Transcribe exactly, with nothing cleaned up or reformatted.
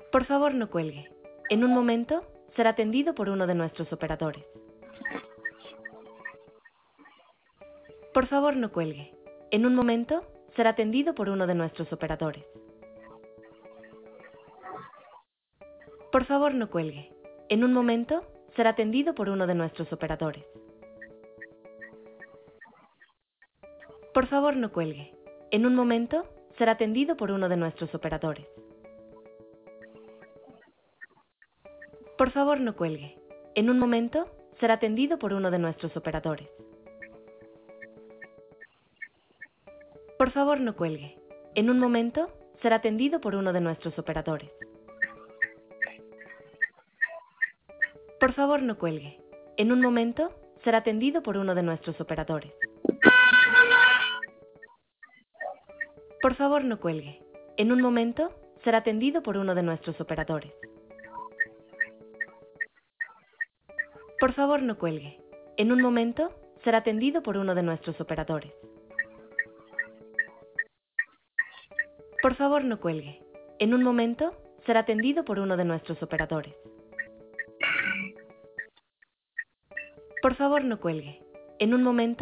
Por favor, no cuelgue. En un momento será atendido por uno de nuestros operadores. Por favor, no cuelgue. En un momento será atendido por uno de nuestros operadores. Por favor, no cuelgue. En un momento será atendido por uno de nuestros operadores. Por favor, no cuelgue. En un momento será atendido por uno de nuestros operadores. Por favor, no cuelgue. En un momento será atendido por uno de nuestros operadores. Por favor, no cuelgue. En un momento será atendido por uno de nuestros operadores. Por favor, no cuelgue. En un momento será atendido por uno de nuestros operadores. Por favor, no cuelgue. En un momento será atendido por uno de nuestros operadores. Por favor, no cuelgue. En un momento será atendido por uno de nuestros operadores. Por favor, no cuelgue. En un momento será atendido por uno de nuestros operadores. Por favor, no cuelgue. En un momento